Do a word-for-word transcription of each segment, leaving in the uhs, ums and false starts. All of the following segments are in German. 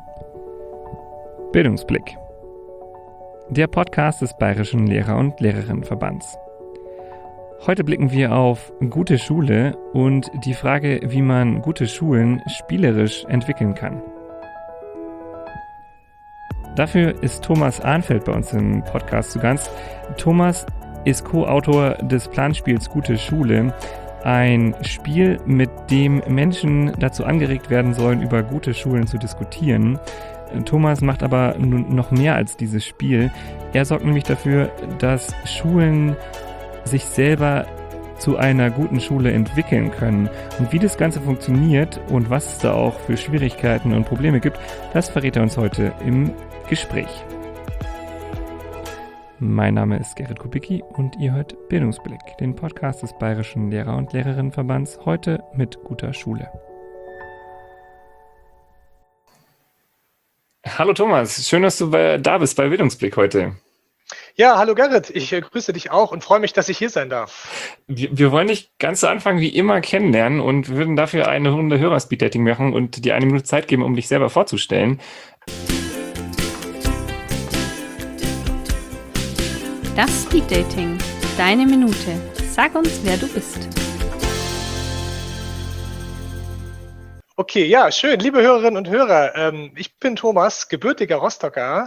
Bildungsblick. Der Podcast des Bayerischen Lehrer- und Lehrerinnenverbands. Heute blicken wir auf gute Schule und die Frage, wie man gute Schulen spielerisch entwickeln kann. Dafür ist Thomas Ahnfeld bei uns im Podcast zu Gast. Thomas ist Co-Autor des Planspiels Gute Schule, ein Spiel, mit dem Menschen dazu angeregt werden sollen, über gute Schulen zu diskutieren. Thomas macht aber noch mehr als dieses Spiel. Er sorgt nämlich dafür, dass Schulen sich selber zu einer guten Schule entwickeln können. Und wie das Ganze funktioniert und was es da auch für Schwierigkeiten und Probleme gibt, das verrät er uns heute im Gespräch. Mein Name ist Gerrit Kubicki und ihr hört Bildungsblick, den Podcast des Bayerischen Lehrer- und Lehrerinnenverbands, heute mit guter Schule. Hallo Thomas, schön, dass du bei, da bist bei Bildungsblick heute. Ja, hallo Gerrit, ich äh, grüße dich auch und freue mich, dass ich hier sein darf. Wir, wir wollen dich ganz zu Anfang wie immer kennenlernen und würden dafür eine Runde Hörer-Speed-Dating machen und dir eine Minute Zeit geben, um dich selber vorzustellen. Das Speed-Dating, deine Minute. Sag uns, wer du bist. Okay, ja, schön. Liebe Hörerinnen und Hörer, ähm, ich bin Thomas, gebürtiger Rostocker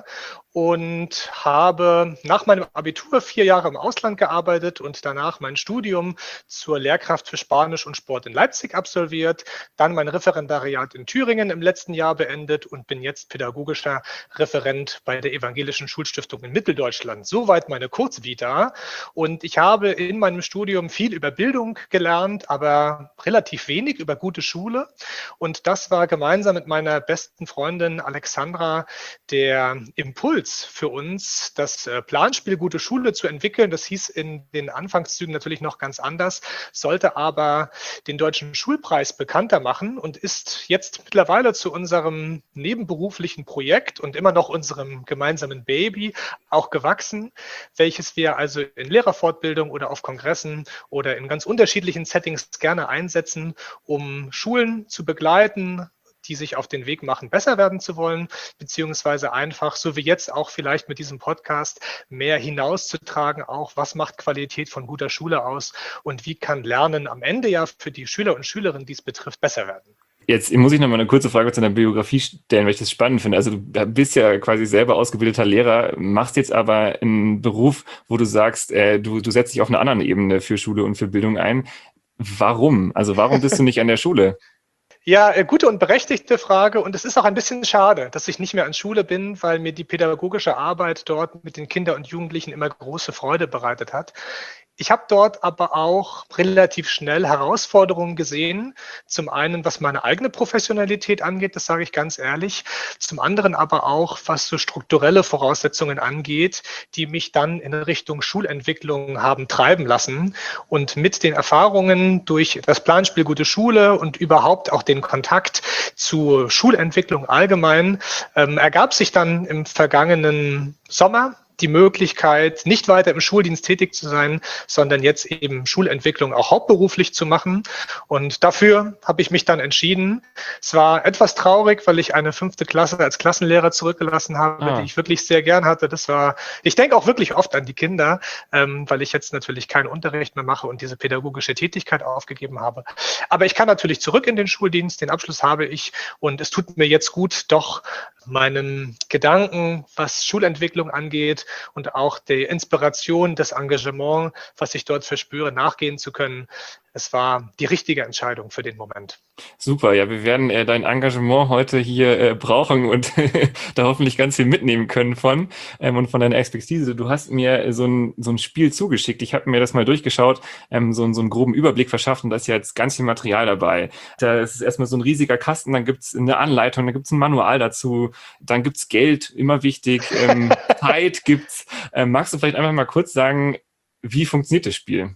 und habe nach meinem Abitur vier Jahre im Ausland gearbeitet und danach mein Studium zur Lehrkraft für Spanisch und Sport in Leipzig absolviert, dann mein Referendariat in Thüringen im letzten Jahr beendet und bin jetzt pädagogischer Referent bei der Evangelischen Schulstiftung in Mitteldeutschland. Soweit meine Kurzvita. Und ich habe in meinem Studium viel über Bildung gelernt, aber relativ wenig über gute Schule. Und das war gemeinsam mit meiner besten Freundin Alexandra der Impuls für uns, das Planspiel Gute Schule zu entwickeln. Das hieß in den Anfangszügen natürlich noch ganz anders, sollte aber den Deutschen Schulpreis bekannter machen und ist jetzt mittlerweile zu unserem nebenberuflichen Projekt und immer noch unserem gemeinsamen Baby auch gewachsen, welches wir also in Lehrerfortbildung oder auf Kongressen oder in ganz unterschiedlichen Settings gerne einsetzen, um Schulen zu begleiten, die sich auf den Weg machen, besser werden zu wollen, beziehungsweise einfach, so wie jetzt auch vielleicht mit diesem Podcast, mehr hinauszutragen, auch was macht Qualität von guter Schule aus und wie kann Lernen am Ende ja für die Schüler und Schülerinnen, die es betrifft, besser werden. Jetzt muss ich noch mal eine kurze Frage zu deiner Biografie stellen, weil ich das spannend finde. Also du bist ja quasi selber ausgebildeter Lehrer, machst jetzt aber einen Beruf, wo du sagst, äh, du, du setzt dich auf einer anderen Ebene für Schule und für Bildung ein. Warum? Also warum bist du nicht an der Schule? Ja, gute und berechtigte Frage. Und es ist auch ein bisschen schade, dass ich nicht mehr an Schule bin, weil mir die pädagogische Arbeit dort mit den Kindern und Jugendlichen immer große Freude bereitet hat. Ich habe dort aber auch relativ schnell Herausforderungen gesehen. Zum einen, was meine eigene Professionalität angeht, das sage ich ganz ehrlich. Zum anderen aber auch, was so strukturelle Voraussetzungen angeht, die mich dann in Richtung Schulentwicklung haben treiben lassen. Und mit den Erfahrungen durch das Planspiel Gute Schule und überhaupt auch den Kontakt zu Schulentwicklung allgemein, ähm, ergab sich dann im vergangenen Sommer die Möglichkeit, nicht weiter im Schuldienst tätig zu sein, sondern jetzt eben Schulentwicklung auch hauptberuflich zu machen. Und dafür habe ich mich dann entschieden. Es war etwas traurig, weil ich eine fünfte Klasse als Klassenlehrer zurückgelassen habe, ah. die ich wirklich sehr gern hatte. Das war, ich denke auch wirklich oft an die Kinder, ähm, weil ich jetzt natürlich keinen Unterricht mehr mache und diese pädagogische Tätigkeit aufgegeben habe. Aber ich kann natürlich zurück in den Schuldienst, den Abschluss habe ich und es tut mir jetzt gut, doch meinen Gedanken, was Schulentwicklung angeht und auch die Inspiration, das Engagement, was ich dort verspüre, nachgehen zu können. Es war die richtige Entscheidung für den Moment. Super, ja, wir werden äh, dein Engagement heute hier äh, brauchen und da hoffentlich ganz viel mitnehmen können von ähm, und von deiner Expertise. Du hast mir so ein, so ein Spiel zugeschickt. Ich habe mir das mal durchgeschaut, ähm, so, so einen groben Überblick verschafft und da ist ja jetzt ganz viel Material dabei. Da ist erstmal so ein riesiger Kasten, dann gibt es eine Anleitung, dann gibt es ein Manual dazu, dann gibt es Geld, immer wichtig, ähm, Zeit gibt's. Ähm, magst du vielleicht einfach mal kurz sagen, wie funktioniert das Spiel?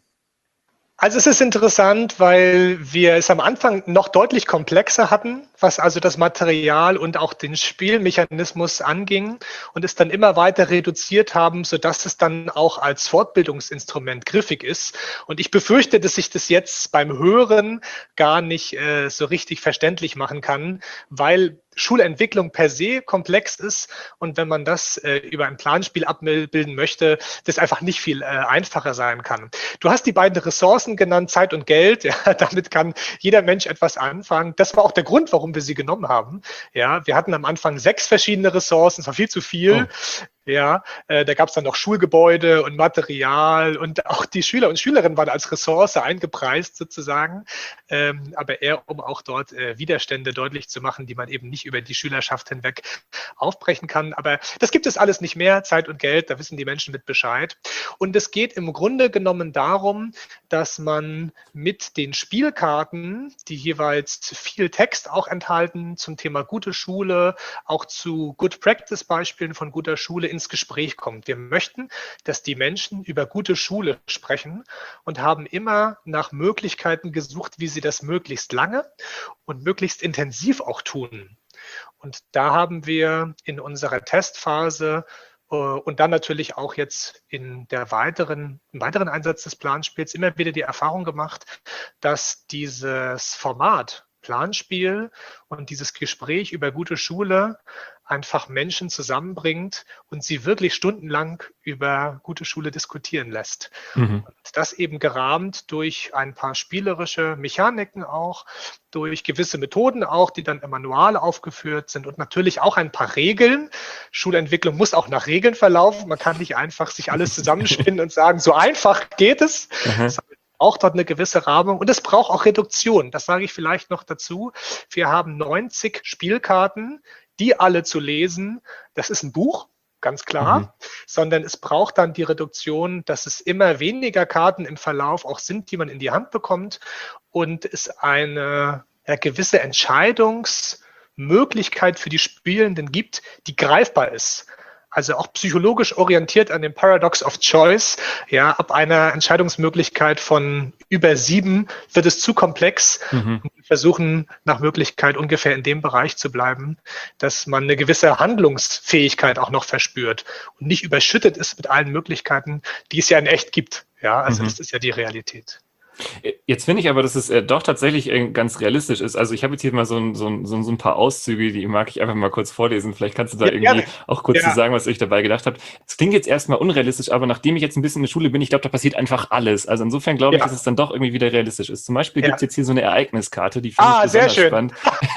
Also es ist interessant, weil wir es am Anfang noch deutlich komplexer hatten, was also das Material und auch den Spielmechanismus anging und es dann immer weiter reduziert haben, sodass es dann auch als Fortbildungsinstrument griffig ist. Und ich befürchte, dass ich das jetzt beim Hören gar nicht äh, so richtig verständlich machen kann, weil Schulentwicklung per se komplex ist und wenn man das äh, über ein Planspiel abbilden möchte, das einfach nicht viel äh, einfacher sein kann. Du hast die beiden Ressourcen genannt, Zeit und Geld. Ja, damit kann jeder Mensch etwas anfangen. Das war auch der Grund, warum wir sie genommen haben. Ja, wir hatten am Anfang sechs verschiedene Ressourcen, es war viel zu viel. Oh. Ja, äh, da gab es dann noch Schulgebäude und Material und auch die Schüler und Schülerinnen waren als Ressource eingepreist sozusagen, ähm, aber eher um auch dort äh, Widerstände deutlich zu machen, die man eben nicht über die Schülerschaft hinweg aufbrechen kann. Aber das gibt es alles nicht mehr, Zeit und Geld, da wissen die Menschen mit Bescheid. Und es geht im Grunde genommen darum, dass man mit den Spielkarten, die jeweils viel Text auch enthalten zum Thema gute Schule, auch zu Good Practice Beispielen von guter Schule ins Gespräch kommt. Wir möchten, dass die Menschen über gute Schule sprechen und haben immer nach Möglichkeiten gesucht, wie sie das möglichst lange und möglichst intensiv auch tun. Und da haben wir in unserer Testphase äh, und dann natürlich auch jetzt in der weiteren, im weiteren Einsatz des Planspiels immer wieder die Erfahrung gemacht, dass dieses Format Planspiel und dieses Gespräch über gute Schule einfach Menschen zusammenbringt und sie wirklich stundenlang über gute Schule diskutieren lässt. Mhm. Und das eben gerahmt durch ein paar spielerische Mechaniken auch, durch gewisse Methoden auch, die dann im Manual aufgeführt sind und natürlich auch ein paar Regeln. Schulentwicklung muss auch nach Regeln verlaufen. Man kann nicht einfach sich alles zusammenspinnen und sagen, so einfach geht es. Mhm. Auch dort eine gewisse Rahmung und es braucht auch Reduktion. Das sage ich vielleicht noch dazu. Wir haben neunzig Spielkarten, die alle zu lesen. Das ist ein Buch, ganz klar, mhm. sondern es braucht dann die Reduktion, dass es immer weniger Karten im Verlauf auch sind, die man in die Hand bekommt und es eine ja, gewisse Entscheidungsmöglichkeit für die Spielenden gibt, die greifbar ist. Also auch psychologisch orientiert an dem Paradox of Choice. Ja, ab einer Entscheidungsmöglichkeit von über sieben wird es zu komplex. Mhm. Und wir versuchen nach Möglichkeit ungefähr in dem Bereich zu bleiben, dass man eine gewisse Handlungsfähigkeit auch noch verspürt und nicht überschüttet ist mit allen Möglichkeiten, die es ja in echt gibt. Ja, also mhm. das ist ja die Realität. Jetzt finde ich aber, dass es äh, doch tatsächlich äh, ganz realistisch ist. Also ich habe jetzt hier mal so ein, so, ein, so ein paar Auszüge, die mag ich einfach mal kurz vorlesen. Vielleicht kannst du da ja, irgendwie gerne. auch kurz ja. zu sagen, was ich dabei gedacht habe. Es klingt jetzt erstmal unrealistisch, aber nachdem ich jetzt ein bisschen in der Schule bin, ich glaube, da passiert einfach alles. Also insofern glaube ich, ja. dass es dann doch irgendwie wieder realistisch ist. Zum Beispiel ja. gibt es jetzt hier so eine Ereigniskarte, die finde ah, ich besonders sehr schön. spannend.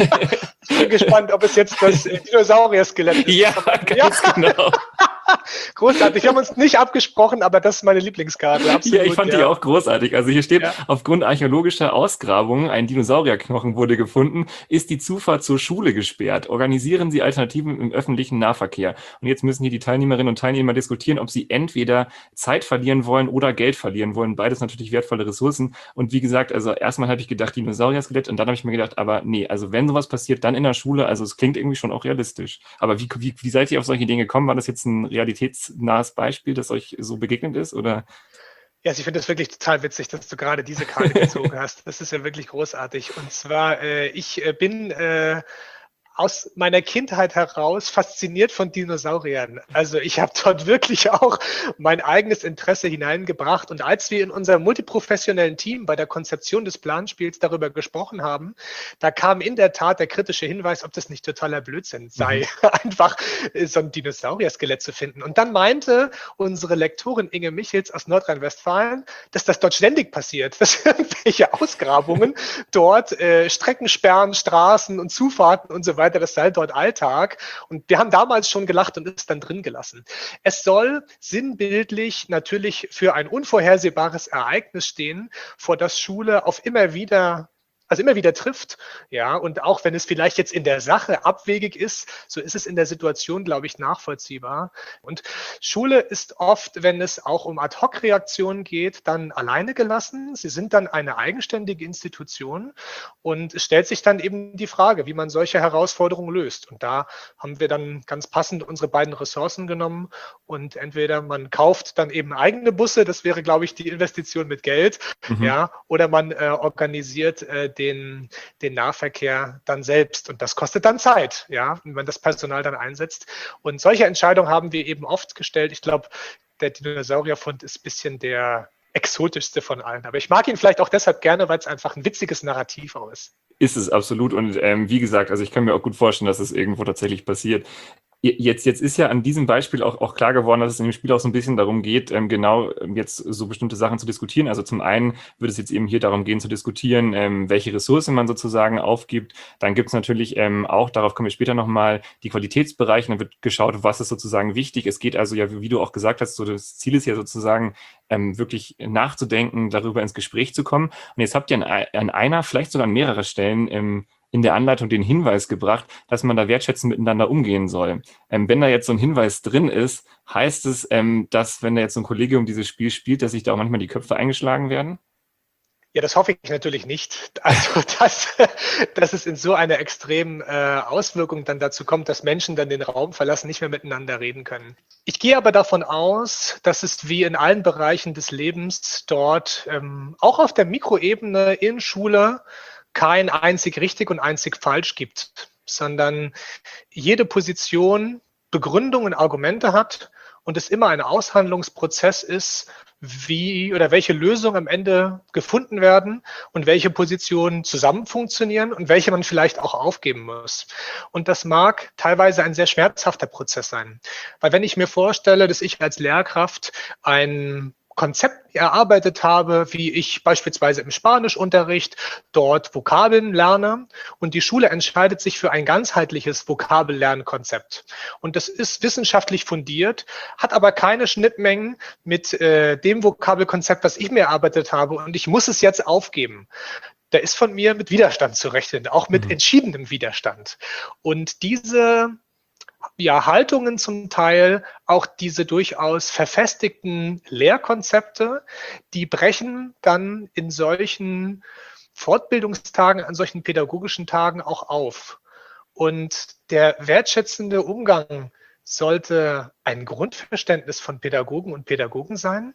Ich bin gespannt, ob es jetzt das Dinosaurier-Skelett ist. Ja, ganz ja. genau. Großartig. Wir haben uns nicht abgesprochen, aber das ist meine Lieblingskarte. Absolut, ja, ich fand ja. die auch großartig. Also hier steht, ja. aufgrund archäologischer Ausgrabungen, ein Dinosaurierknochen wurde gefunden, ist die Zufahrt zur Schule gesperrt. Organisieren Sie Alternativen im öffentlichen Nahverkehr. Und jetzt müssen hier die Teilnehmerinnen und Teilnehmer diskutieren, ob sie entweder Zeit verlieren wollen oder Geld verlieren wollen. Beides natürlich wertvolle Ressourcen. Und wie gesagt, also erstmal habe ich gedacht, Dinosaurier-Skelett und dann habe ich mir gedacht, aber nee, also wenn sowas passiert, dann in der Schule, also es klingt irgendwie schon auch realistisch. Aber wie, wie, wie seid ihr auf solche Dinge gekommen? War das jetzt ein realitätsnahes Beispiel, das euch so begegnet ist, oder? Ja, also ich finde es wirklich total witzig, dass du gerade diese Karte gezogen hast. Das ist ja wirklich großartig. Und zwar, äh, ich äh, bin äh, aus meiner Kindheit heraus fasziniert von Dinosauriern. Also ich habe dort wirklich auch mein eigenes Interesse hineingebracht. Und als wir in unserem multiprofessionellen Team bei der Konzeption des Planspiels darüber gesprochen haben, da kam in der Tat der kritische Hinweis, ob das nicht totaler Blödsinn sei, mhm. einfach so ein Dinosaurier-Skelett zu finden. Und dann meinte unsere Lektorin Inge Michels aus Nordrhein-Westfalen, dass das dort ständig passiert, dass irgendwelche Ausgrabungen dort äh, Strecken sperren, Straßen und Zufahrten und so weiter. Das sei dort Alltag. Und wir haben damals schon gelacht und es dann drin gelassen. Es soll sinnbildlich natürlich für ein unvorhersehbares Ereignis stehen, vor das Schule auf immer wieder also immer wieder trifft, ja, und auch wenn es vielleicht jetzt in der Sache abwegig ist, so ist es in der Situation, glaube ich, nachvollziehbar. Und Schule ist oft, wenn es auch um Ad-hoc-Reaktionen geht, dann alleine gelassen. Sie sind dann eine eigenständige Institution und es stellt sich dann eben die Frage, wie man solche Herausforderungen löst. Und da haben wir dann ganz passend unsere beiden Ressourcen genommen und entweder man kauft dann eben eigene Busse, das wäre, glaube ich, die Investition mit Geld, mhm. ja, oder man äh, organisiert äh, Den, den Nahverkehr dann selbst. Und das kostet dann Zeit, ja, wenn man das Personal dann einsetzt. Und solche Entscheidungen haben wir eben oft gestellt. Ich glaube, der Dinosaurierfund ist ein bisschen der exotischste von allen. Aber ich mag ihn vielleicht auch deshalb gerne, weil es einfach ein witziges Narrativ auch ist. Ist es absolut. Und ähm, wie gesagt, also ich kann mir auch gut vorstellen, dass es irgendwo tatsächlich passiert. Jetzt, jetzt ist ja an diesem Beispiel auch, auch klar geworden, dass es in dem Spiel auch so ein bisschen darum geht, ähm, genau ähm, jetzt so bestimmte Sachen zu diskutieren. Also zum einen würde es jetzt eben hier darum gehen zu diskutieren, ähm, welche Ressourcen man sozusagen aufgibt. Dann gibt es natürlich ähm, auch, darauf kommen wir später nochmal, die Qualitätsbereiche. Dann wird geschaut, was ist sozusagen wichtig. Es geht also ja, wie du auch gesagt hast, so das Ziel ist ja sozusagen ähm, wirklich nachzudenken, darüber ins Gespräch zu kommen. Und jetzt habt ihr an, an einer, vielleicht sogar an mehreren Stellen ähm, in der Anleitung den Hinweis gebracht, dass man da wertschätzend miteinander umgehen soll. Ähm, wenn da jetzt so ein Hinweis drin ist, heißt es, ähm, dass, wenn da jetzt so ein Kollegium dieses Spiel spielt, dass sich da auch manchmal die Köpfe eingeschlagen werden? Ja, das hoffe ich natürlich nicht. Also, dass, dass es in so einer extremen äh, Auswirkung dann dazu kommt, dass Menschen dann den Raum verlassen, nicht mehr miteinander reden können. Ich gehe aber davon aus, dass es wie in allen Bereichen des Lebens dort, ähm, auch auf der Mikroebene in Schule, kein einzig richtig und einzig falsch gibt, sondern jede Position Begründungen, Argumente hat und es immer ein Aushandlungsprozess ist, wie oder welche Lösungen am Ende gefunden werden und welche Positionen zusammen funktionieren und welche man vielleicht auch aufgeben muss. Und das mag teilweise ein sehr schmerzhafter Prozess sein. Weil wenn ich mir vorstelle, dass ich als Lehrkraft ein Konzept erarbeitet habe, wie ich beispielsweise im Spanischunterricht dort Vokabeln lerne und die Schule entscheidet sich für ein ganzheitliches Vokabellernkonzept. Und das ist wissenschaftlich fundiert, hat aber keine Schnittmengen mit äh, dem Vokabelkonzept, was ich mir erarbeitet habe und ich muss es jetzt aufgeben. Da ist von mir mit Widerstand zu rechnen, auch mit mhm. entschiedenem Widerstand. Und diese ja, Haltungen zum Teil, auch diese durchaus verfestigten Lehrkonzepte, die brechen dann in solchen Fortbildungstagen, an solchen pädagogischen Tagen auch auf. Und der wertschätzende Umgang sollte ein Grundverständnis von Pädagogen und Pädagogen sein.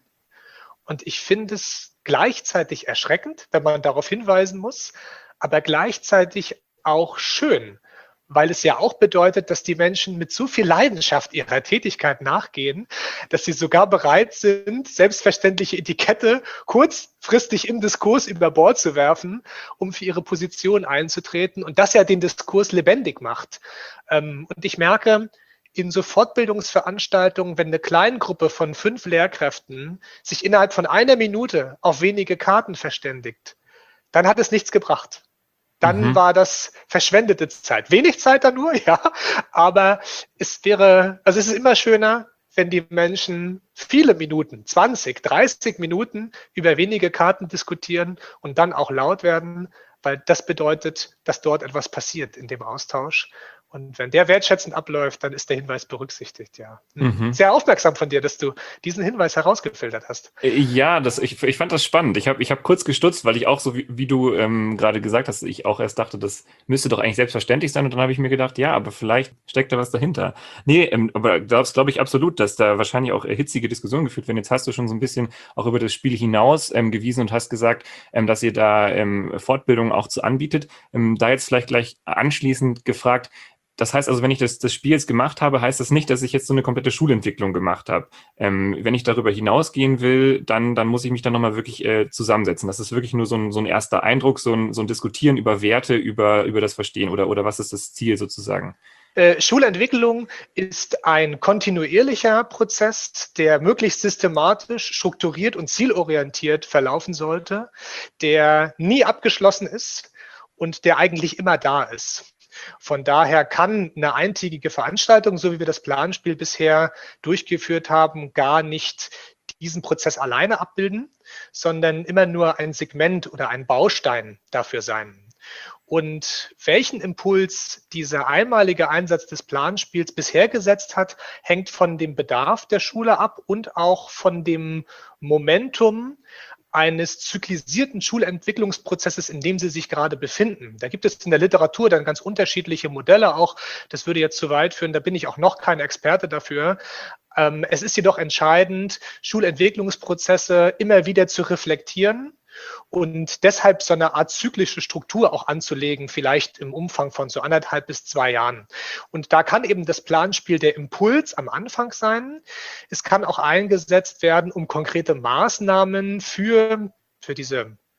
Und ich finde es gleichzeitig erschreckend, wenn man darauf hinweisen muss, aber gleichzeitig auch schön, weil es ja auch bedeutet, dass die Menschen mit so viel Leidenschaft ihrer Tätigkeit nachgehen, dass sie sogar bereit sind, selbstverständliche Etikette kurzfristig im Diskurs über Bord zu werfen, um für ihre Position einzutreten und das ja den Diskurs lebendig macht. Und ich merke, in so Fortbildungsveranstaltungen, wenn eine Kleingruppe von fünf Lehrkräften sich innerhalb von einer Minute auf wenige Karten verständigt, dann hat es nichts gebracht. Dann mhm. war das verschwendete Zeit. Wenig Zeit dann nur, ja, aber es wäre, also es ist immer schöner, wenn die Menschen viele Minuten, zwanzig, dreißig Minuten über wenige Karten diskutieren und dann auch laut werden, weil das bedeutet, dass dort etwas passiert in dem Austausch. Und wenn der wertschätzend abläuft, dann ist der Hinweis berücksichtigt, ja. Mhm. Sehr aufmerksam von dir, dass du diesen Hinweis herausgefiltert hast. Ja, das, ich, ich fand das spannend. Ich habe ich hab kurz gestutzt, weil ich auch so, wie, wie du ähm, gerade gesagt hast, ich auch erst dachte, das müsste doch eigentlich selbstverständlich sein. Und dann habe ich mir gedacht, ja, aber vielleicht steckt da was dahinter. Nee, ähm, aber das glaube ich absolut, dass da wahrscheinlich auch hitzige Diskussionen geführt werden. Jetzt hast du schon so ein bisschen auch über das Spiel hinaus ähm, gewiesen und hast gesagt, ähm, dass ihr da ähm, Fortbildungen auch zu anbietet. Ähm, da jetzt vielleicht gleich anschließend gefragt, das heißt also, wenn ich das, das Spiel jetzt gemacht habe, heißt das nicht, dass ich jetzt so eine komplette Schulentwicklung gemacht habe. Ähm, wenn ich darüber hinausgehen will, dann, dann muss ich mich dann nochmal wirklich äh, zusammensetzen. Das ist wirklich nur so ein, so ein erster Eindruck, so ein, so ein Diskutieren über Werte, über, über das Verstehen oder, oder was ist das Ziel sozusagen? Äh, Schulentwicklung ist ein kontinuierlicher Prozess, der möglichst systematisch, strukturiert und zielorientiert verlaufen sollte, der nie abgeschlossen ist und der eigentlich immer da ist. Von daher kann eine eintägige Veranstaltung, so wie wir das Planspiel bisher durchgeführt haben, gar nicht diesen Prozess alleine abbilden, sondern immer nur ein Segment oder ein Baustein dafür sein. Und welchen Impuls dieser einmalige Einsatz des Planspiels bisher gesetzt hat, hängt von dem Bedarf der Schule ab und auch von dem Momentum eines zyklisierten Schulentwicklungsprozesses, in dem sie sich gerade befinden. Da gibt es in der Literatur dann ganz unterschiedliche Modelle auch. Das würde jetzt zu weit führen, da bin ich auch noch kein Experte dafür. Ähm, es ist jedoch entscheidend, Schulentwicklungsprozesse immer wieder zu reflektieren und deshalb so eine Art zyklische Struktur auch anzulegen, vielleicht im Umfang von so anderthalb bis zwei Jahren. Und da kann eben das Planspiel der Impuls am Anfang sein. Es kann auch eingesetzt werden, um konkrete Maßnahmen für, für diese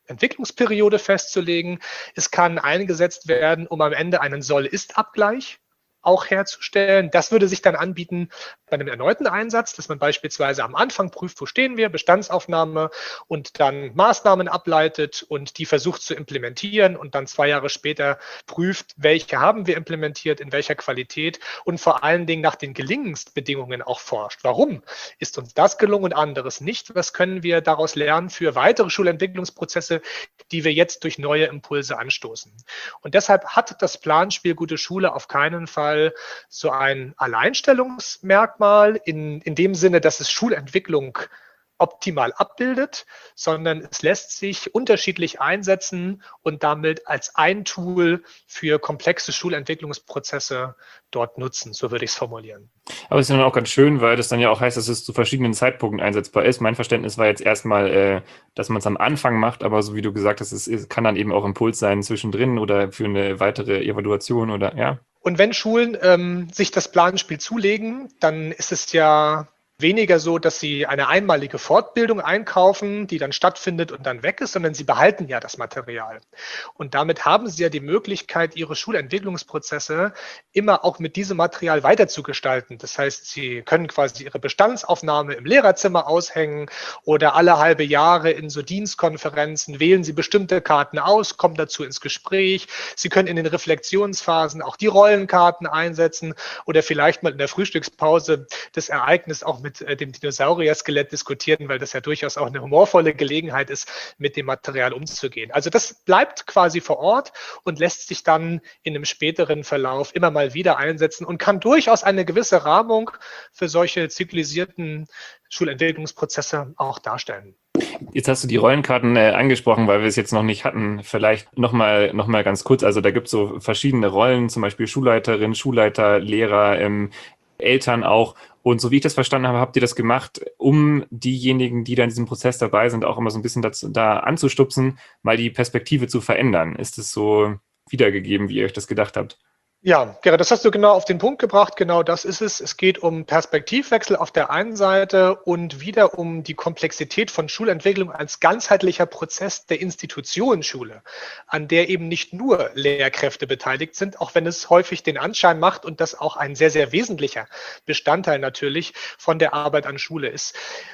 Entwicklungsperiode festzulegen. Es kann eingesetzt werden, um am Ende einen Soll-Ist-Abgleich auch herzustellen. Das würde sich dann anbieten bei einem erneuten Einsatz, dass man beispielsweise am Anfang prüft, wo stehen wir, Bestandsaufnahme und dann Maßnahmen ableitet und die versucht zu implementieren und dann zwei Jahre später prüft, welche haben wir implementiert, in welcher Qualität und vor allen Dingen nach den Gelingensbedingungen auch forscht. Warum ist uns das gelungen und anderes nicht? Was können wir daraus lernen für weitere Schulentwicklungsprozesse, die wir jetzt durch neue Impulse anstoßen? Und deshalb hat das Planspiel Gute Schule auf keinen Fall so ein Alleinstellungsmerkmal in, in dem Sinne, dass es Schulentwicklung optimal abbildet, sondern es lässt sich unterschiedlich einsetzen und damit als ein Tool für komplexe Schulentwicklungsprozesse dort nutzen, so würde ich es formulieren. Aber es ist dann auch ganz schön, weil das dann ja auch heißt, dass es zu verschiedenen Zeitpunkten einsetzbar ist. Mein Verständnis war jetzt erstmal, äh, dass man es am Anfang macht, aber so wie du gesagt hast, es, es kann dann eben auch Impuls sein zwischendrin oder für eine weitere Evaluation oder ja. Und wenn Schulen ähm, sich das Planspiel zulegen, dann ist es ja weniger so, dass sie eine einmalige Fortbildung einkaufen, die dann stattfindet und dann weg ist, sondern sie behalten ja das Material. Und damit haben sie ja die Möglichkeit, ihre Schulentwicklungsprozesse immer auch mit diesem Material weiterzugestalten. Das heißt, sie können quasi ihre Bestandsaufnahme im Lehrerzimmer aushängen oder alle halbe Jahre in so Dienstkonferenzen wählen sie bestimmte Karten aus, kommen dazu ins Gespräch. Sie können in den Reflexionsphasen auch die Rollenkarten einsetzen oder vielleicht mal in der Frühstückspause das Ereignis auch mit mit dem Dinosaurier-Skelett diskutieren, weil das ja durchaus auch eine humorvolle Gelegenheit ist, mit dem Material umzugehen. Also das bleibt quasi vor Ort und lässt sich dann in einem späteren Verlauf immer mal wieder einsetzen und kann durchaus eine gewisse Rahmung für solche zyklisierten Schulentwicklungsprozesse auch darstellen. Jetzt hast du die Rollenkarten äh, angesprochen, weil wir es jetzt noch nicht hatten. Vielleicht nochmal noch mal ganz kurz. Also da gibt es so verschiedene Rollen, zum Beispiel Schulleiterin, Schulleiter, Lehrer, ähm, Eltern auch. Und so wie ich das verstanden habe, habt ihr das gemacht, um diejenigen, die da in diesem Prozess dabei sind, auch immer so ein bisschen dazu, da anzustupsen, mal die Perspektive zu verändern. Ist es so wiedergegeben, wie ihr euch das gedacht habt? Ja, Gerrit, das hast du genau auf den Punkt gebracht. Genau das ist es. Es geht um Perspektivwechsel auf der einen Seite und wieder um die Komplexität von Schulentwicklung als ganzheitlicher Prozess der Institutionsschule, an der eben nicht nur Lehrkräfte beteiligt sind, auch wenn es häufig den Anschein macht und das auch ein sehr, sehr wesentlicher Bestandteil natürlich von der Arbeit an Schule ist.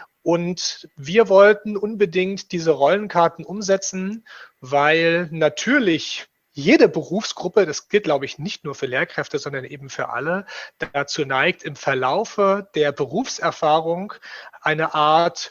Und wir wollten unbedingt diese Rollenkarten umsetzen, weil natürlich jede Berufsgruppe, das gilt, glaube ich, nicht nur für Lehrkräfte, sondern eben für alle, dazu neigt, im Verlaufe der Berufserfahrung eine Art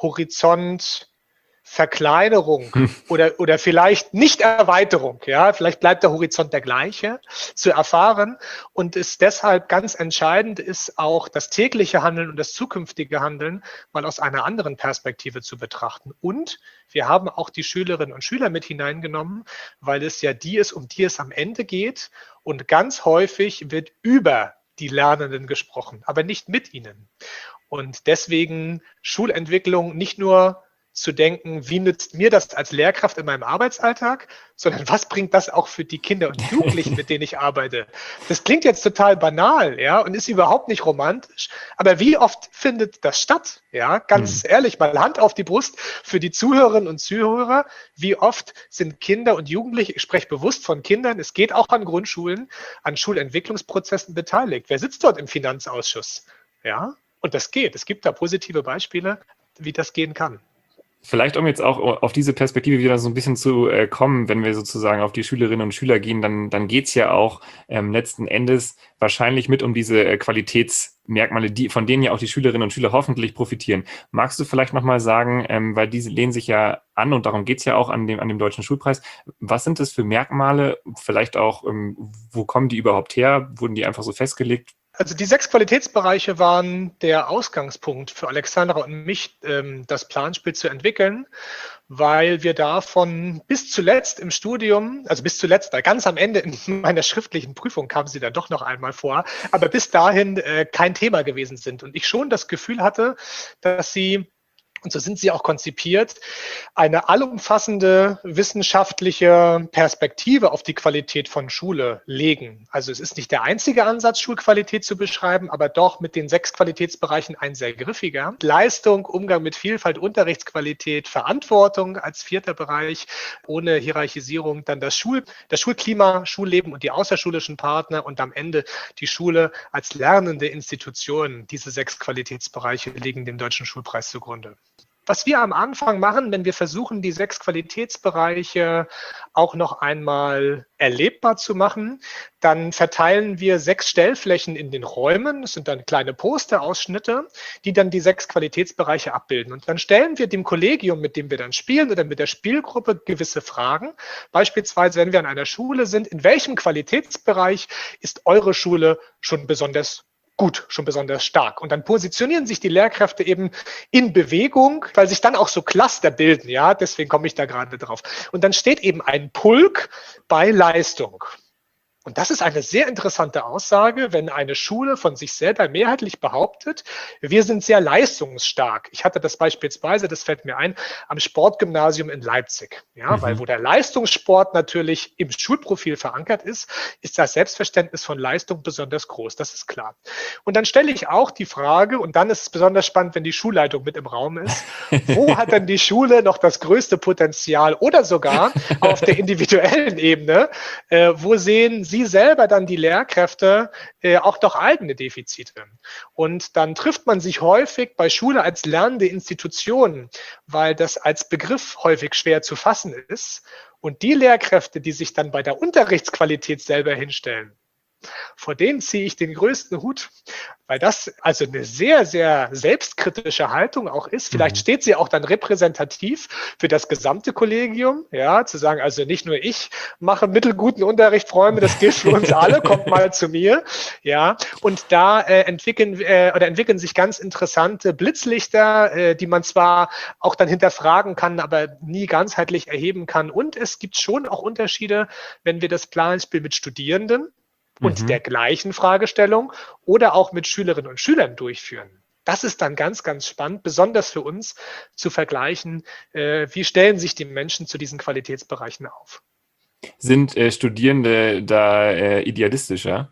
Horizont Verkleinerung oder, oder vielleicht nicht Erweiterung, ja, vielleicht bleibt der Horizont der gleiche, zu erfahren und es deshalb ganz entscheidend ist, auch das tägliche Handeln und das zukünftige Handeln mal aus einer anderen Perspektive zu betrachten. Und wir haben auch die Schülerinnen und Schüler mit hineingenommen, weil es ja die ist, um die es am Ende geht und ganz häufig wird über die Lernenden gesprochen, aber nicht mit ihnen. Und deswegen Schulentwicklung nicht nur zu denken, wie nützt mir das als Lehrkraft in meinem Arbeitsalltag, sondern was bringt das auch für die Kinder und Jugendlichen, mit denen ich arbeite. Das klingt jetzt total banal, ja, und ist überhaupt nicht romantisch, aber wie oft findet das statt, ja, ganz mhm. ehrlich, mal Hand auf die Brust für die Zuhörerinnen und Zuhörer, wie oft sind Kinder und Jugendliche, ich spreche bewusst von Kindern, es geht auch an Grundschulen, an Schulentwicklungsprozessen beteiligt. Wer sitzt dort im Finanzausschuss, ja, und das geht, es gibt da positive Beispiele, wie das gehen kann. Vielleicht, um jetzt auch auf diese Perspektive wieder so ein bisschen zu äh, kommen, wenn wir sozusagen auf die Schülerinnen und Schüler gehen, dann, dann geht's ja auch ähm, letzten Endes wahrscheinlich mit um diese äh, Qualitätsmerkmale, die, von denen ja auch die Schülerinnen und Schüler hoffentlich profitieren. Magst du vielleicht nochmal sagen, ähm, weil diese lehnen sich ja an und darum geht's ja auch an dem, an dem Deutschen Schulpreis, was sind das für Merkmale, vielleicht auch, ähm, wo kommen die überhaupt her? Wurden die einfach so festgelegt? Also die sechs Qualitätsbereiche waren der Ausgangspunkt für Alexandra und mich, das Planspiel zu entwickeln, weil wir davon bis zuletzt im Studium, also bis zuletzt, ganz am Ende in meiner schriftlichen Prüfung kam sie dann doch noch einmal vor, aber bis dahin kein Thema gewesen sind und ich schon das Gefühl hatte, dass sie und so sind sie auch konzipiert, eine allumfassende wissenschaftliche Perspektive auf die Qualität von Schule legen. Also es ist nicht der einzige Ansatz, Schulqualität zu beschreiben, aber doch mit den sechs Qualitätsbereichen ein sehr griffiger. Leistung, Umgang mit Vielfalt, Unterrichtsqualität, Verantwortung als vierter Bereich, ohne Hierarchisierung, dann das Schul, das Schulklima, Schulleben und die außerschulischen Partner und am Ende die Schule als lernende Institution. Diese sechs Qualitätsbereiche liegen dem Deutschen Schulpreis zugrunde. Was wir am Anfang machen, wenn wir versuchen, die sechs Qualitätsbereiche auch noch einmal erlebbar zu machen, dann verteilen wir sechs Stellflächen in den Räumen. Das sind dann kleine Posterausschnitte, die dann die sechs Qualitätsbereiche abbilden. Und dann stellen wir dem Kollegium, mit dem wir dann spielen oder mit der Spielgruppe gewisse Fragen. Beispielsweise, wenn wir an einer Schule sind, in welchem Qualitätsbereich ist eure Schule schon besonders gut, schon besonders stark. Und dann positionieren sich die Lehrkräfte eben in Bewegung, weil sich dann auch so Cluster bilden. Ja, deswegen komme ich da gerade drauf. Und dann steht eben ein Pulk bei Leistung. Und das ist eine sehr interessante Aussage, wenn eine Schule von sich selber mehrheitlich behauptet, wir sind sehr leistungsstark. Ich hatte das beispielsweise, das fällt mir ein, am Sportgymnasium in Leipzig. Ja, mhm. Weil wo der Leistungssport natürlich im Schulprofil verankert ist, ist das Selbstverständnis von Leistung besonders groß. Das ist klar. Und dann stelle ich auch die Frage, und dann ist es besonders spannend, wenn die Schulleitung mit im Raum ist, wo hat denn die Schule noch das größte Potenzial oder sogar auf der individuellen Ebene, äh, wo sehen Sie Sie selber dann die Lehrkräfte äh, auch doch eigene Defizite. Und dann trifft man sich häufig bei Schule als lernende Institution, weil das als Begriff häufig schwer zu fassen ist. Und die Lehrkräfte, die sich dann bei der Unterrichtsqualität selber hinstellen, vor denen ziehe ich den größten Hut, weil das also eine sehr, sehr selbstkritische Haltung auch ist. Vielleicht steht sie auch dann repräsentativ für das gesamte Kollegium, ja, zu sagen, also nicht nur ich mache mittelguten Unterricht, Freunde, das gilt für uns alle, kommt mal zu mir, ja. Und da äh, entwickeln äh, oder entwickeln sich ganz interessante Blitzlichter, äh, die man zwar auch dann hinterfragen kann, aber nie ganzheitlich erheben kann. Und es gibt schon auch Unterschiede, wenn wir das Planspiel mit Studierenden und mhm. der gleichen Fragestellung oder auch mit Schülerinnen und Schülern durchführen. Das ist dann ganz, ganz spannend, besonders für uns zu vergleichen, äh, wie stellen sich die Menschen zu diesen Qualitätsbereichen auf. Sind äh, Studierende da äh, idealistischer?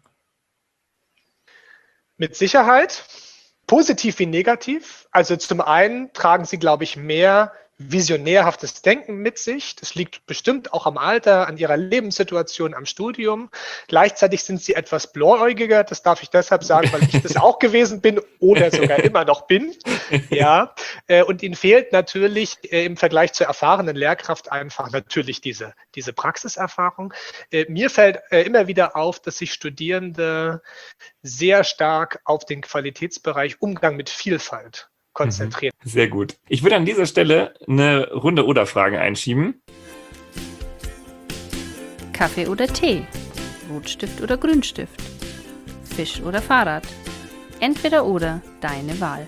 Mit Sicherheit, positiv wie negativ. Also zum einen tragen sie, glaube ich, mehr visionärhaftes Denken mit sich. Das liegt bestimmt auch am Alter, an ihrer Lebenssituation, am Studium. Gleichzeitig sind sie etwas blauäugiger. Das darf ich deshalb sagen, weil ich das auch gewesen bin oder sogar immer noch bin. Ja, und ihnen fehlt natürlich im Vergleich zur erfahrenen Lehrkraft einfach natürlich diese, diese Praxiserfahrung. Mir fällt immer wieder auf, dass sich Studierende sehr stark auf den Qualitätsbereich Umgang mit Vielfalt konzentrieren. Sehr gut. Ich würde an dieser Stelle eine Runde Oder-Fragen einschieben. Kaffee oder Tee? Rotstift oder Grünstift? Fisch oder Fahrrad? Entweder oder, deine Wahl.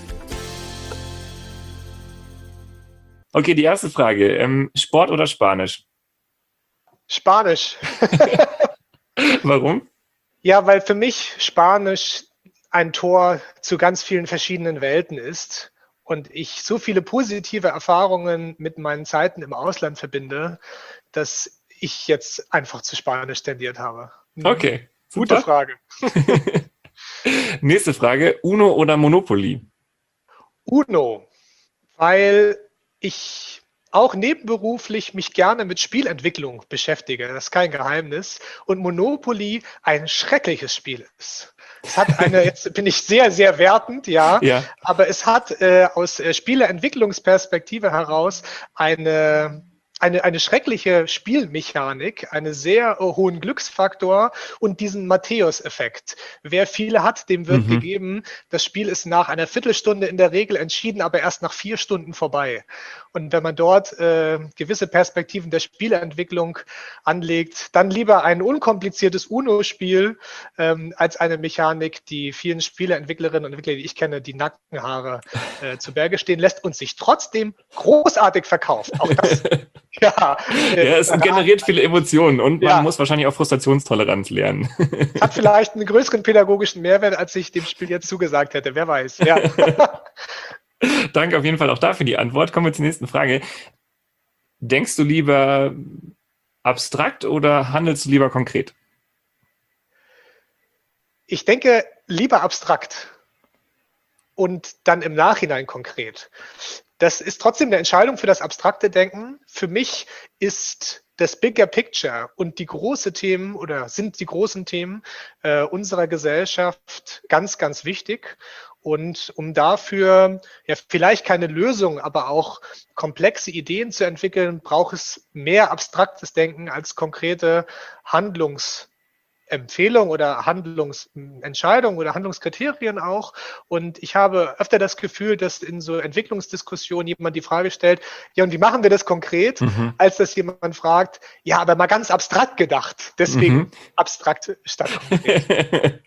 Okay, die erste Frage. Ähm, Sport oder Spanisch? Spanisch. Warum? Ja, weil für mich Spanisch ein Tor zu ganz vielen verschiedenen Welten ist und ich so viele positive Erfahrungen mit meinen Zeiten im Ausland verbinde, dass ich jetzt einfach zu Spanisch tendiert habe. Okay, super. Gute Frage. Nächste Frage, Uno oder Monopoly? Uno, weil ich auch nebenberuflich mich gerne mit Spielentwicklung beschäftige, das ist kein Geheimnis, und Monopoly ein schreckliches Spiel ist. Es hat eine, jetzt bin ich sehr, sehr wertend, ja, ja. aber es hat äh, aus äh, Spieleentwicklungsperspektive heraus eine, eine, eine schreckliche Spielmechanik, einen sehr äh, hohen Glücksfaktor und diesen Matthäus-Effekt. Wer viele hat, dem wird mhm. gegeben, das Spiel ist nach einer Viertelstunde in der Regel entschieden, aber erst nach vier Stunden vorbei. Und wenn man dort äh, gewisse Perspektiven der Spieleentwicklung anlegt, dann lieber ein unkompliziertes Uno-Spiel ähm, als eine Mechanik, die vielen Spieleentwicklerinnen und Entwickler, die ich kenne, die Nackenhaare äh, zu Berge stehen lässt und sich trotzdem großartig verkauft. Auch das, ja. Äh, ja, es generiert viele Emotionen und man ja. muss wahrscheinlich auch Frustrationstoleranz lernen. Hat vielleicht einen größeren pädagogischen Mehrwert, als ich dem Spiel jetzt zugesagt hätte. Wer weiß. Ja. Danke auf jeden Fall auch dafür die Antwort. Kommen wir zur nächsten Frage. Denkst du lieber abstrakt oder handelst du lieber konkret? Ich denke lieber abstrakt und dann im Nachhinein konkret. Das ist trotzdem eine Entscheidung für das abstrakte Denken. Für mich ist das Bigger Picture und die großen Themen oder sind die großen Themen äh, unserer Gesellschaft ganz, ganz wichtig. Und um dafür ja vielleicht keine Lösung, aber auch komplexe Ideen zu entwickeln, braucht es mehr abstraktes Denken als konkrete Handlungsempfehlung oder Handlungsentscheidung oder Handlungskriterien auch. Und ich habe öfter das Gefühl, dass in so Entwicklungsdiskussionen jemand die Frage stellt, ja, und wie machen wir das konkret, mhm. als dass jemand fragt, ja, aber mal ganz abstrakt gedacht. Deswegen mhm. abstrakt statt konkret.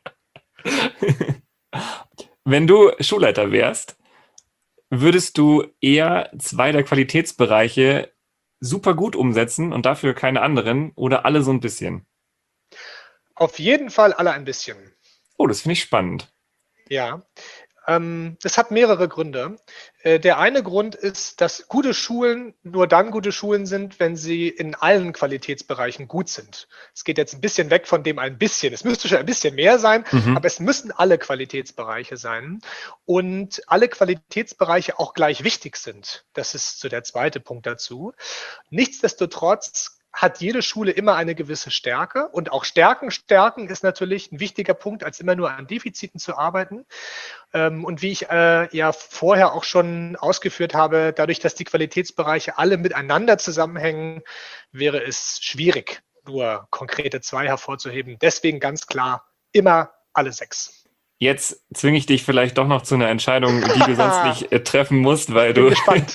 Wenn du Schulleiter wärst, würdest du eher zwei der Qualitätsbereiche super gut umsetzen und dafür keine anderen oder alle so ein bisschen? Auf jeden Fall alle ein bisschen. Oh, das finde ich spannend. Ja, ähm, das hat mehrere Gründe. Äh, der eine Grund ist, dass gute Schulen nur dann gute Schulen sind, wenn sie in allen Qualitätsbereichen gut sind. Es geht jetzt ein bisschen weg von dem ein bisschen. Es müsste schon ein bisschen mehr sein, mhm. aber es müssen alle Qualitätsbereiche sein und alle Qualitätsbereiche auch gleich wichtig sind. Das ist so der zweite Punkt dazu. Nichtsdestotrotz hat jede Schule immer eine gewisse Stärke und auch Stärken stärken ist natürlich ein wichtiger Punkt, als immer nur an Defiziten zu arbeiten. Und wie ich äh, ja vorher auch schon ausgeführt habe, dadurch, dass die Qualitätsbereiche alle miteinander zusammenhängen, wäre es schwierig, nur konkrete zwei hervorzuheben. Deswegen ganz klar immer alle sechs. Jetzt zwinge ich dich vielleicht doch noch zu einer Entscheidung, die du sonst nicht äh, treffen musst, weil du,